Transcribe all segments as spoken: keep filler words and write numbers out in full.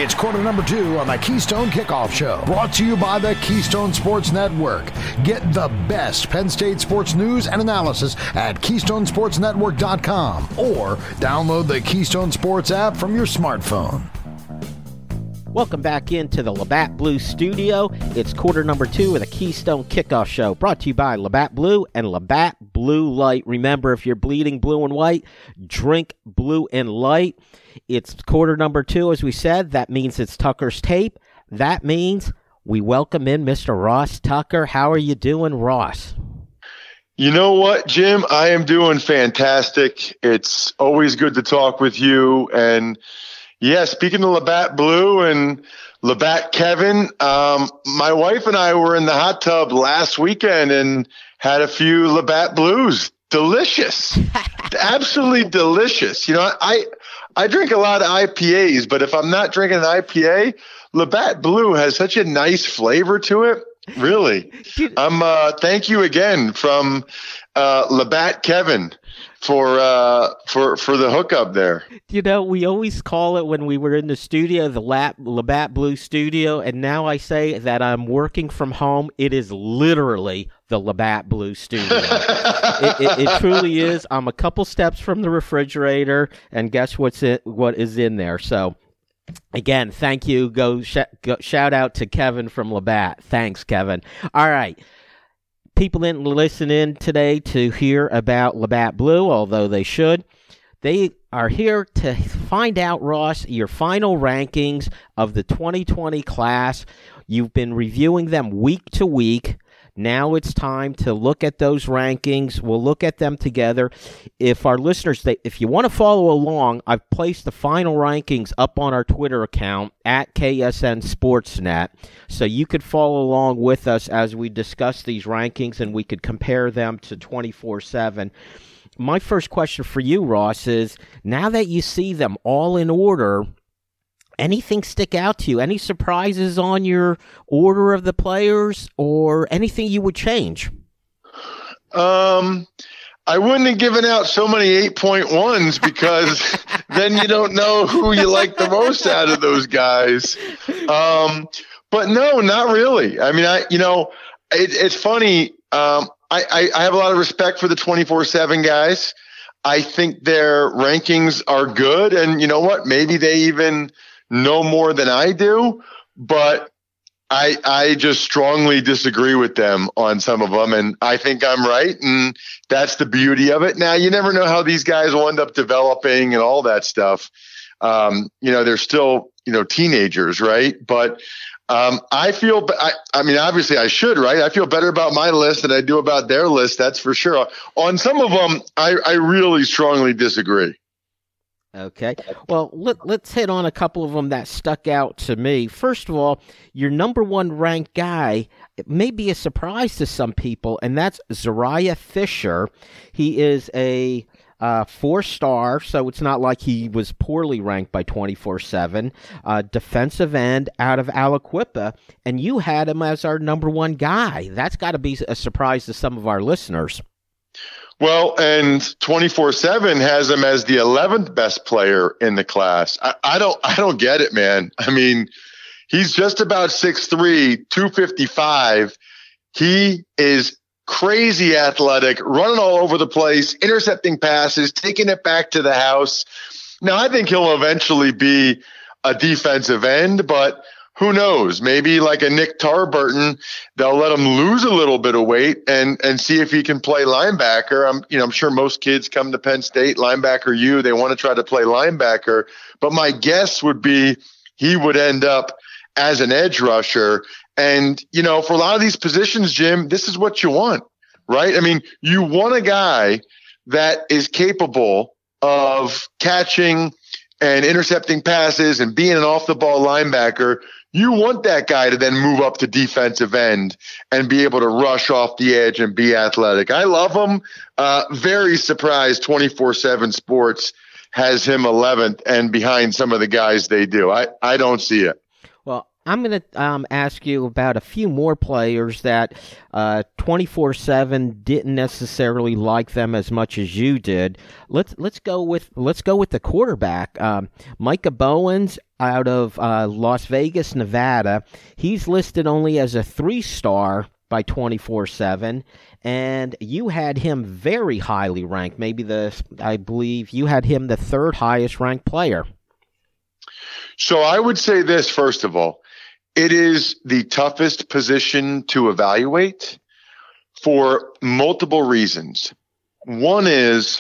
It's quarter number two on the Keystone Kickoff Show, brought to you by the Keystone Sports Network. Get the best Penn State sports news and analysis at keystone sports network dot com or download the Keystone Sports app from your smartphone. Welcome back into the Labatt Blue studio. It's quarter number two of the Keystone Kickoff Show, brought to you by Labatt Blue and Labatt Blue Light. Remember, if you're bleeding blue and white, drink Blue and Light. It's quarter number two, as we said. That means it's Tucker's Tape. That means we welcome in Mister Ross Tucker. How are you doing, Ross? You know what, Jim? I am doing fantastic. It's always good to talk with you. And yeah, speaking of Labatt Blue and Labatt Kevin, um, my wife and I were in the hot tub last weekend and had a few Labatt Blues. Delicious. Absolutely delicious. You know, I I drink a lot of I P As, but if I'm not drinking an I P A, Labatt Blue has such a nice flavor to it. Really. I'm uh thank you again from uh Labatt Kevin for uh for for the hookup there. You know, we always call it when we were in the studio the Lap, Labatt Blue studio, and now I say that I'm working from home. It is literally the Labatt Blue studio. it, it, it truly is. I'm a couple steps from the refrigerator, and guess what's it what is in there. So again, thank you. Go, sh- go shout out to Kevin from Labatt. Thanks, Kevin. All right. People didn't listen in today to hear about Labatt Blue, although they should. They are here to find out, Ross, your final rankings of the twenty twenty class. You've been reviewing them week to week. Now it's time to look at those rankings. We'll look at them together. If our listeners, they, if you want to follow along, I've placed the final rankings up on our Twitter account at K S N Sportsnet, so you could follow along with us as we discuss these rankings and we could compare them to twenty-four seven. My first question for you, Ross, is now that you see them all in order, anything stick out to you? Any surprises on your order of the players or anything you would change? Um, I wouldn't have given out so many eight point ones because then you don't know who you like the most out of those guys. Um, but no, not really. I mean, I, you know, it, it's funny. Um, I, I, I have a lot of respect for the twenty-four seven guys. I think their rankings are good. And you know what? Maybe they even know more than I do, but I I just strongly disagree with them on some of them, and I think I'm right, and that's the beauty of it. Now, you never know how these guys will end up developing and all that stuff. Um, you know, they're still, you know, teenagers, right? But um, I feel, I, I mean, obviously I should, right? I feel better about my list than I do about their list, that's for sure. On some of them, I, I really strongly disagree. Okay. Well, let, let's hit on a couple of them that stuck out to me. First of all, your number one ranked guy, it may be a surprise to some people, and that's Zuriah Fisher. He is a uh, four-star, so it's not like he was poorly ranked by twenty-four seven, uh, defensive end out of Aliquippa, and you had him as our number one guy. That's got to be a surprise to some of our listeners. Well, and twenty-four seven has him as the eleventh best player in the class. I, I don't, I don't get it, man. I mean, he's just about six three, two fifty-five. He is crazy athletic, running all over the place, intercepting passes, taking it back to the house. Now, I think he'll eventually be a defensive end, but who knows? Maybe like a Nick Tarburton, they'll let him lose a little bit of weight and and see if he can play linebacker. I'm you know I'm sure most kids come to Penn State, linebacker U, they want to try to play linebacker, but my guess would be he would end up as an edge rusher. And you know, for a lot of these positions, Jim, this is what you want, right? I mean, you want a guy that is capable of catching and intercepting passes and being an off-the-ball linebacker. You want that guy to then move up to defensive end and be able to rush off the edge and be athletic. I love him. Uh, very surprised twenty-four seven Sports has him eleventh and behind some of the guys they do. I, I don't see it. Well, I'm going to um, ask you about a few more players that uh, twenty-four seven didn't necessarily like them as much as you did. Let's let's go with let's go with the quarterback, um, Micah Bowens out of uh, Las Vegas, Nevada. He's listed only as a three-star by twenty-four seven, and you had him very highly ranked. Maybe the I believe you had him the third highest ranked player. So I would say this, first of all. It is the toughest position to evaluate for multiple reasons. One is,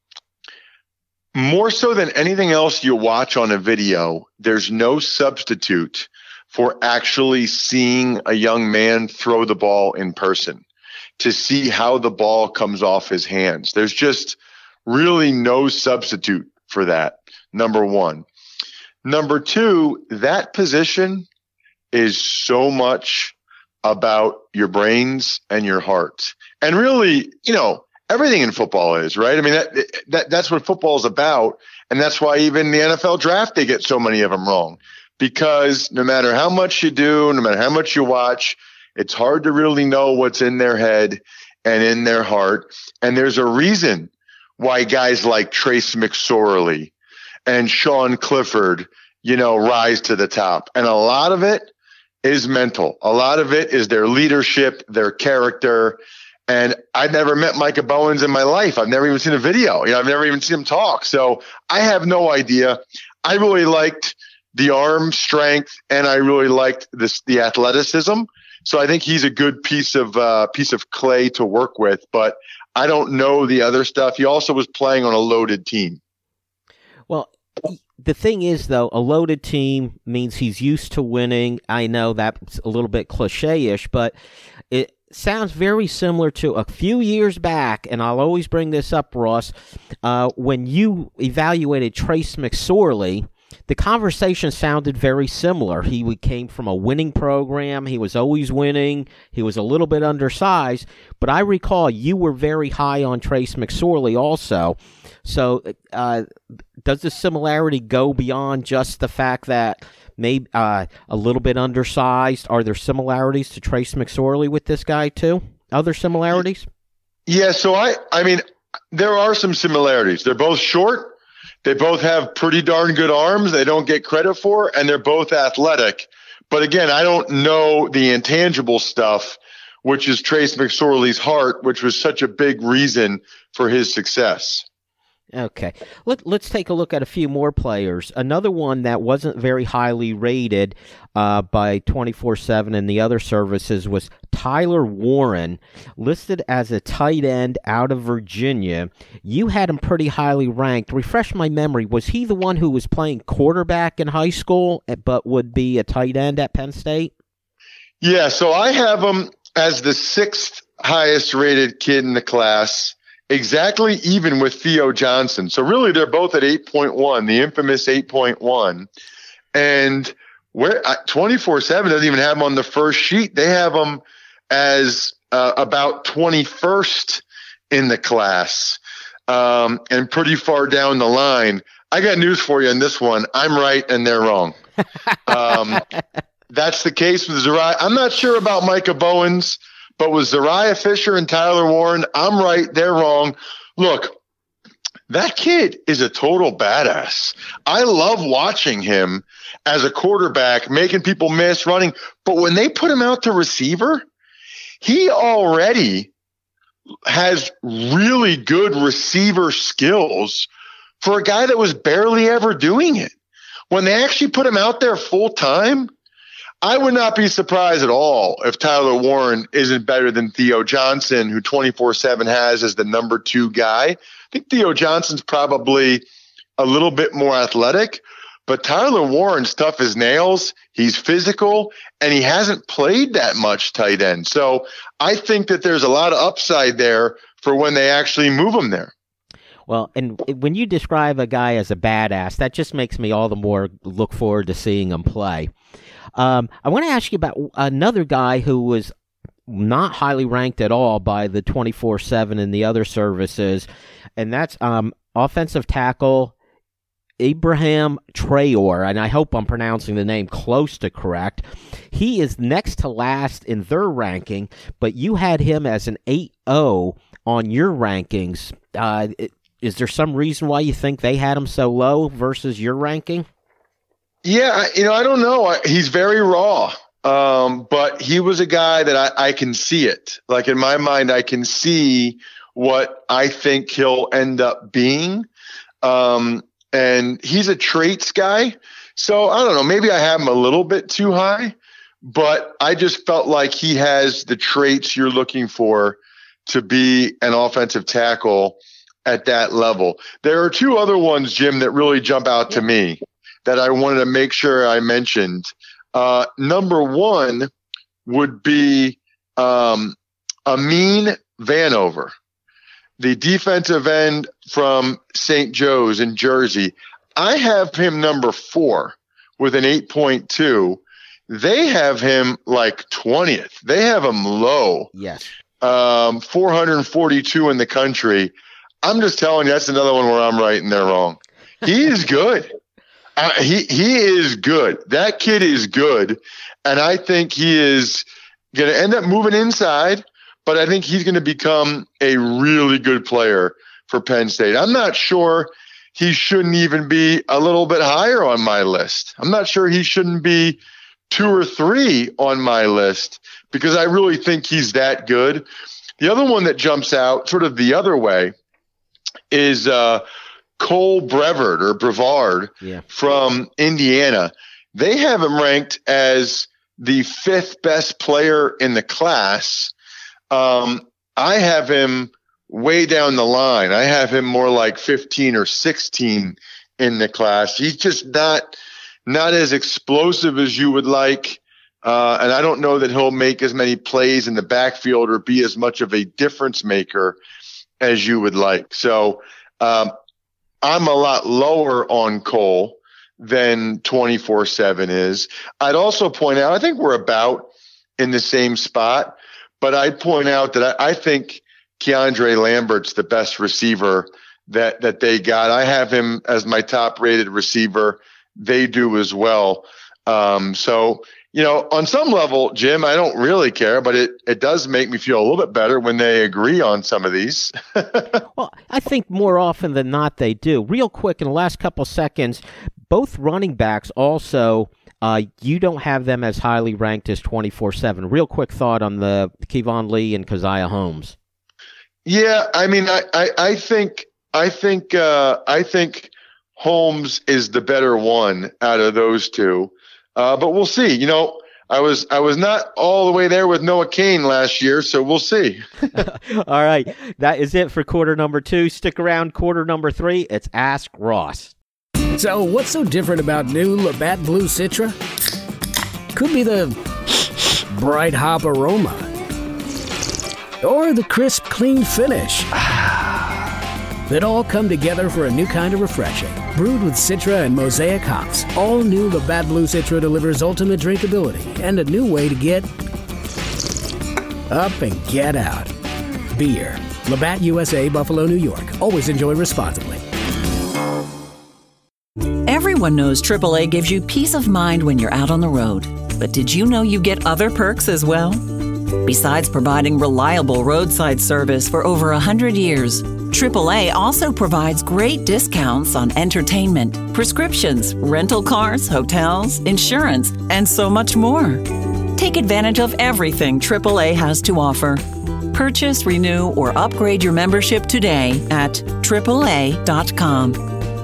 more so than anything else you watch on a video, there's no substitute for actually seeing a young man throw the ball in person, to see how the ball comes off his hands. There's just really no substitute for that, number one. Number two, that position is so much about your brains and your heart. And really, you know, everything in football is, right? I mean, that, that that's what football is about. And that's why even the N F L draft, they get so many of them wrong. Because no matter how much you do, no matter how much you watch, it's hard to really know what's in their head and in their heart. And there's a reason why guys like Trace McSorley and Sean Clifford, you know, rise to the top. And a lot of it is mental. A lot of it is their leadership, their character. And I've never met Micah Bowens in my life. I've never even seen a video. You know, I've never even seen him talk. So I have no idea. I really liked the arm strength, and I really liked this the athleticism. So I think he's a good piece of uh, piece of clay to work with. But I don't know the other stuff. He also was playing on a loaded team. Well, the thing is, though, a loaded team means he's used to winning. I know that's a little bit cliche-ish, but it sounds very similar to a few years back, and I'll always bring this up, Ross, uh, when you evaluated Trace McSorley. The conversation sounded very similar. He came from a winning program. He was always winning. He was a little bit undersized. But I recall you were very high on Trace McSorley also. So uh, does the similarity go beyond just the fact that maybe uh, a little bit undersized? Are there similarities to Trace McSorley with this guy too? Other similarities? Yeah, so I, I mean, there are some similarities. They're both short. They both have pretty darn good arms they don't get credit for, and they're both athletic. But again, I don't know the intangible stuff, which is Trace McSorley's heart, which was such a big reason for his success. Okay. Let, let's take a look at a few more players. Another one that wasn't very highly rated uh, by twenty-four seven and the other services was Tyler Warren, listed as a tight end out of Virginia. You had him pretty highly ranked. Refresh my memory. Was he the one who was playing quarterback in high school but would be a tight end at Penn State? Yeah, so I have him as the sixth highest rated kid in the class. Exactly even with Theo Johnson. So really they're both at eight point one, the infamous eight point one. And where twenty-four seven doesn't even have them on the first sheet. They have them as uh, about twenty-first in the class um, and pretty far down the line. I got news for you on this one. I'm right and they're wrong. Um, that's the case with Zariah. I'm not sure about Micah Bowens. But with Zariah Fisher and Tyler Warren, I'm right, they're wrong. Look, that kid is a total badass. I love watching him as a quarterback, making people miss, running. But when they put him out to receiver, he already has really good receiver skills for a guy that was barely ever doing it. When they actually put him out there full time, I would not be surprised at all if Tyler Warren isn't better than Theo Johnson, who twenty-four seven has as the number two guy. I think Theo Johnson's probably a little bit more athletic, but Tyler Warren's tough as nails. He's physical, and he hasn't played that much tight end. So I think that there's a lot of upside there for when they actually move him there. Well, and when you describe a guy as a badass, that just makes me all the more look forward to seeing him play. Um, I want to ask you about another guy who was not highly ranked at all by the twenty-four seven and the other services, and that's um, offensive tackle Ibrahim Traore, and I hope I'm pronouncing the name close to correct. He is next to last in their ranking, but you had him as an eight oh on your rankings. Uh, is there some reason why you think they had him so low versus your ranking? Yeah, you know, I don't know. He's very raw, um, but he was a guy that I, I can see it. Like in my mind, I can see what I think he'll end up being. Um, and he's a traits guy. So I don't know, maybe I have him a little bit too high, but I just felt like he has the traits you're looking for to be an offensive tackle at that level. There are two other ones, Jim, that really jump out to me that I wanted to make sure I mentioned. Uh, number one would be um, Amin Vanover, the defensive end from Saint Joe's in Jersey. I have him number four with an eight point two. They have him like twentieth. They have him low. Yes. Um, four hundred forty-two in the country. I'm just telling you, that's another one where I'm right and they're wrong. He is good. Uh, he he is good. That kid is good. And I think he is going to end up moving inside, but I think he's going to become a really good player for Penn State. I'm not sure he shouldn't even be a little bit higher on my list. I'm not sure he shouldn't be two or three on my list because I really think he's that good. The other one that jumps out sort of the other way is uh, Cole Brevard or Brevard yeah. from Indiana. They have him ranked as the fifth best player in the class. Um, I have him way down the line. I have him more like fifteen or sixteen in the class. He's just not not as explosive as you would like. Uh, and I don't know that he'll make as many plays in the backfield or be as much of a difference maker as you would like. So um, I'm a lot lower on Cole than twenty-four seven is. I'd also point out, I think we're about in the same spot, but I'd point out that I, I think Keandre Lambert's the best receiver that, that they got. I have him as my top rated receiver. They do as well. Um, so, you know, on some level, Jim, I don't really care, but it, it does make me feel a little bit better when they agree on some of these. Well, I think more often than not they do. Real quick, in the last couple seconds, both running backs also, uh, you don't have them as highly ranked as twenty-four seven. Real quick thought on the Kevon Lee and Keziah Holmes. Yeah, I mean, I, I, I think, I think, uh, I think Holmes is the better one out of those two. Uh, but we'll see. You know, I was I was not all the way there with Noah Cain last year, so we'll see. All right. That is it for quarter number two. Stick around quarter number three. It's Ask Ross. So what's so different about new Labatt Blue Citra? Could be the bright hop aroma. Or the crisp, clean finish. That all come together for a new kind of refreshing. Brewed with Citra and Mosaic hops, all new Labatt Blue Citra delivers ultimate drinkability and a new way to get up and get out. Beer. Labatt U S A, Buffalo, New York. Always enjoy responsibly. Everyone knows triple A gives you peace of mind when you're out on the road. But did you know you get other perks as well? Besides providing reliable roadside service for over one hundred years, triple A also provides great discounts on entertainment, prescriptions, rental cars, hotels, insurance, and so much more. Take advantage of everything triple A has to offer. Purchase, renew, or upgrade your membership today at triple A dot com.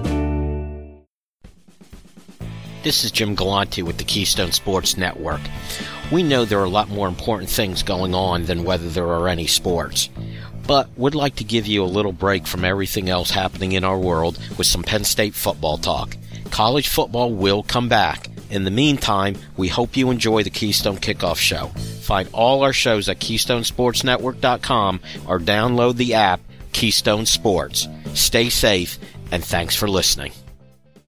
This is Jim Galante with the Keystone Sports Network. We know there are a lot more important things going on than whether there are any sports, but would like to give you a little break from everything else happening in our world with some Penn State football talk. College football will come back. In the meantime, we hope you enjoy the Keystone Kickoff Show. Find all our shows at keystone sports network dot com or download the app Keystone Sports. Stay safe, and thanks for listening.